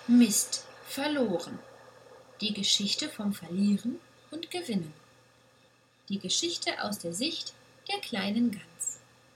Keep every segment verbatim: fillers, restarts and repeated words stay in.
Mist, verloren. Die Geschichte vom Verlieren und Gewinnen. Die Geschichte aus der Sicht der kleinen Gans.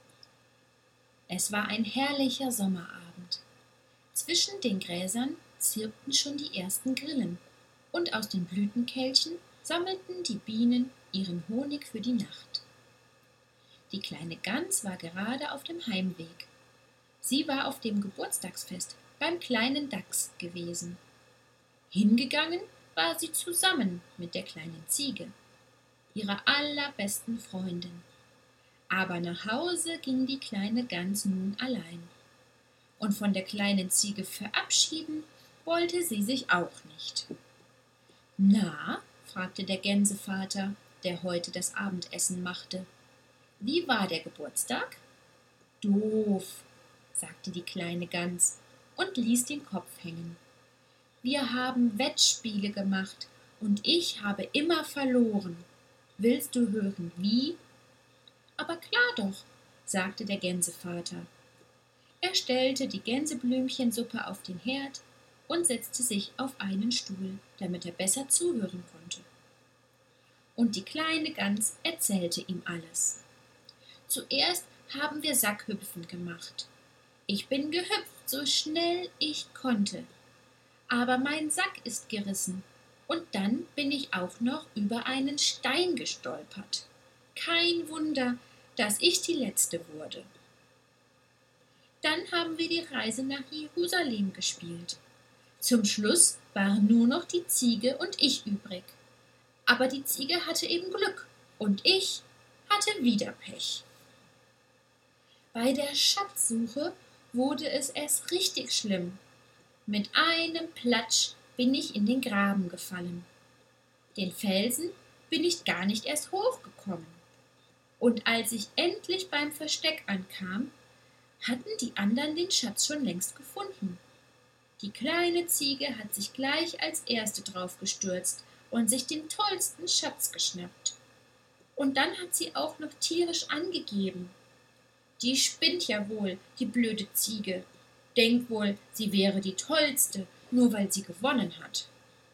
Es war ein herrlicher Sommerabend. Zwischen den Gräsern zirpten schon die ersten Grillen, und aus den Blütenkelchen sammelten die Bienen ihren Honig für die Nacht. Die kleine Gans war gerade auf dem Heimweg. Sie war auf dem Geburtstagsfest beim kleinen Dachs gewesen. Hingegangen war sie zusammen mit der kleinen Ziege, ihrer allerbesten Freundin. Aber nach Hause ging die kleine Gans nun allein. Und von der kleinen Ziege verabschieden wollte sie sich auch nicht. »Na?«, fragte der Gänsevater, der heute das Abendessen machte. »Wie war der Geburtstag?« »Doof«, sagte die kleine Gans und ließ den Kopf hängen. »Wir haben Wettspiele gemacht, und ich habe immer verloren. Willst du hören, wie?« »Aber klar doch«, sagte der Gänsevater. Er stellte die Gänseblümchensuppe auf den Herd und setzte sich auf einen Stuhl, damit er besser zuhören konnte. Und die kleine Gans erzählte ihm alles. »Zuerst haben wir Sackhüpfen gemacht. Ich bin gehüpft, so schnell ich konnte. Aber mein Sack ist gerissen, und dann bin ich auch noch über einen Stein gestolpert. Kein Wunder, dass ich die Letzte wurde. Dann haben wir die Reise nach Jerusalem gespielt. Zum Schluss waren nur noch die Ziege und ich übrig. Aber die Ziege hatte eben Glück, und ich hatte wieder Pech. Bei der Schatzsuche wurde es erst richtig schlimm. Mit einem Platsch bin ich in den Graben gefallen. Den Felsen bin ich gar nicht erst hochgekommen. Und als ich endlich beim Versteck ankam, hatten die anderen den Schatz schon längst gefunden. Die kleine Ziege hat sich gleich als erste draufgestürzt und sich den tollsten Schatz geschnappt. Und dann hat sie auch noch tierisch angegeben. Die spinnt ja wohl, die blöde Ziege. Denkt wohl, sie wäre die tollste, nur weil sie gewonnen hat.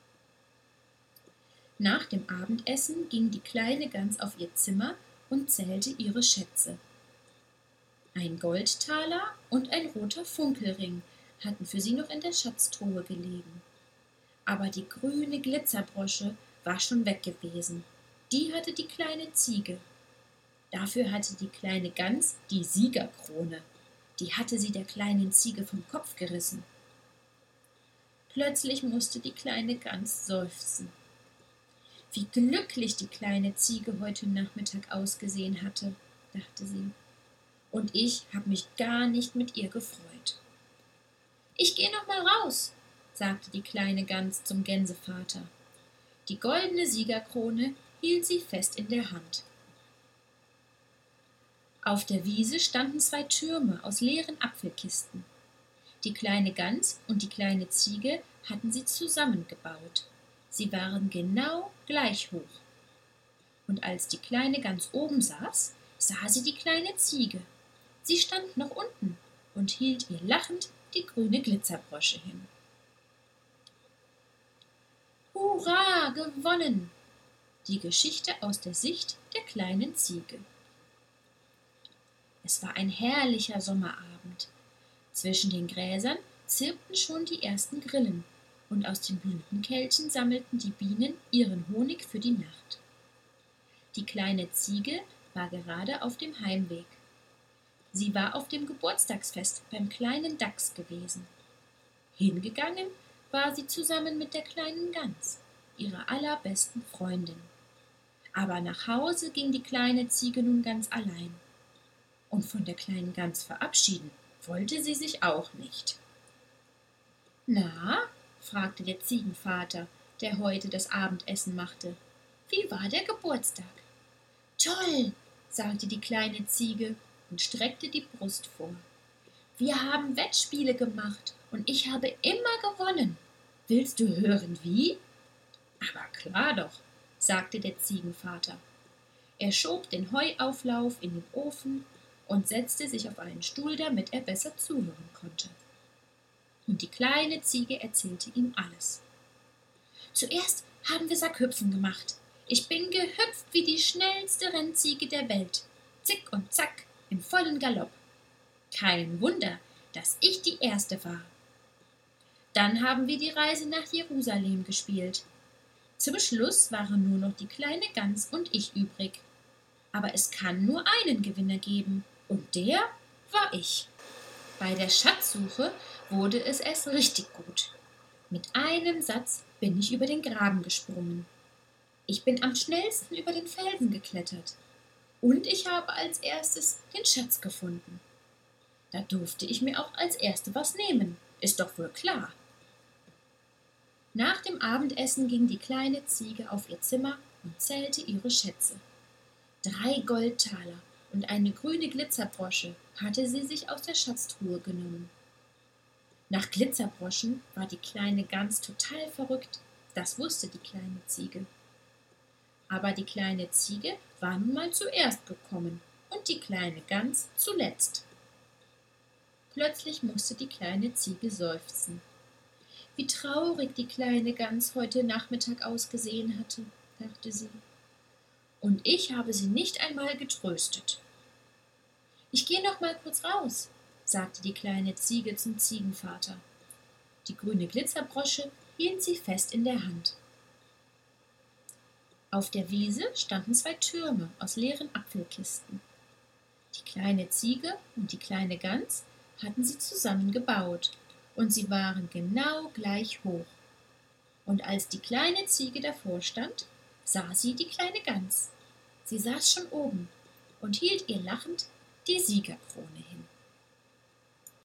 Nach dem Abendessen ging die kleine Gans auf ihr Zimmer und zählte ihre Schätze. Ein Goldtaler und ein roter Funkelring hatten für sie noch in der Schatztruhe gelegen. Aber die grüne Glitzerbrosche war schon weg gewesen. Die hatte die kleine Ziege. Dafür hatte die kleine Gans die Siegerkrone. Die hatte sie der kleinen Ziege vom Kopf gerissen. Plötzlich musste die kleine Gans seufzen. Wie glücklich die kleine Ziege heute Nachmittag ausgesehen hatte, dachte sie. Und ich habe mich gar nicht mit ihr gefreut. »Ich gehe noch mal raus«, sagte die kleine Gans zum Gänsevater. Die goldene Siegerkrone hielt sie fest in der Hand. Auf der Wiese standen zwei Türme aus leeren Apfelkisten. Die kleine Gans und die kleine Ziege hatten sie zusammengebaut. Sie waren genau gleich hoch. Und als die kleine Gans oben saß, sah sie die kleine Ziege. Sie stand noch unten und hielt ihr lachend die grüne Glitzerbrosche hin. »Hurra, gewonnen!« Die Geschichte aus der Sicht der kleinen Ziege. Es war ein herrlicher Sommerabend. Zwischen den Gräsern zirpten schon die ersten Grillen, und aus den Blütenkelchen sammelten die Bienen ihren Honig für die Nacht. Die kleine Ziege war gerade auf dem Heimweg. Sie war auf dem Geburtstagsfest beim kleinen Dachs gewesen. Hingegangen war sie zusammen mit der kleinen Gans, ihrer allerbesten Freundin. Aber nach Hause ging die kleine Ziege nun ganz allein. Und von der kleinen Gans verabschieden wollte sie sich auch nicht. »Na?«, fragte der Ziegenvater, der heute das Abendessen machte. »Wie war der Geburtstag?« »Toll«, sagte die kleine Ziege und streckte die Brust vor. »Wir haben Wettspiele gemacht, und ich habe immer gewonnen. Willst du hören, wie?« »Aber klar doch«, sagte der Ziegenvater. Er schob den Heuauflauf in den Ofen und setzte sich auf einen Stuhl, damit er besser zuhören konnte. und die kleine Ziege erzählte ihm alles. Zuerst haben wir Sackhüpfen gemacht. Ich bin gehüpft wie die schnellste Rennziege der Welt. Zick und zack, im vollen Galopp. Kein Wunder, dass ich die Erste war. Dann haben wir die Reise nach Jerusalem gespielt. Zum Schluss waren nur noch die kleine Gans und ich übrig. Aber es kann nur einen Gewinner geben, und der war ich. Bei der Schatzsuche wurde es erst richtig gut. Mit einem Satz bin ich über den Graben gesprungen. Ich bin am schnellsten über den Felsen geklettert. Und ich habe als erstes den Schatz gefunden. Da durfte ich mir auch als Erste was nehmen, ist doch wohl klar. Nach dem Abendessen ging die kleine Ziege auf ihr Zimmer und zählte ihre Schätze. Drei Goldtaler und eine grüne Glitzerbrosche hatte sie sich aus der Schatztruhe genommen. Nach Glitzerbroschen war die kleine Gans total verrückt, das wusste die kleine Ziege. Aber die kleine Ziege war nun mal zuerst gekommen und die kleine Gans zuletzt. Plötzlich musste die kleine Ziege seufzen. Wie traurig die kleine Gans heute Nachmittag ausgesehen hatte, dachte sie. Und ich habe sie nicht einmal getröstet. Ich gehe noch mal kurz raus, sagte die kleine Ziege zum Ziegenvater. Die grüne Glitzerbrosche hielt sie fest in der Hand. Auf der Wiese standen zwei Türme aus leeren Apfelkisten. Die kleine Ziege und die kleine Gans hatten sie zusammen gebaut, und sie waren genau gleich hoch. Und als die kleine Ziege davor stand, sah sie die kleine Gans. Sie saß schon oben und hielt ihr lachend die Siegerkrone hin.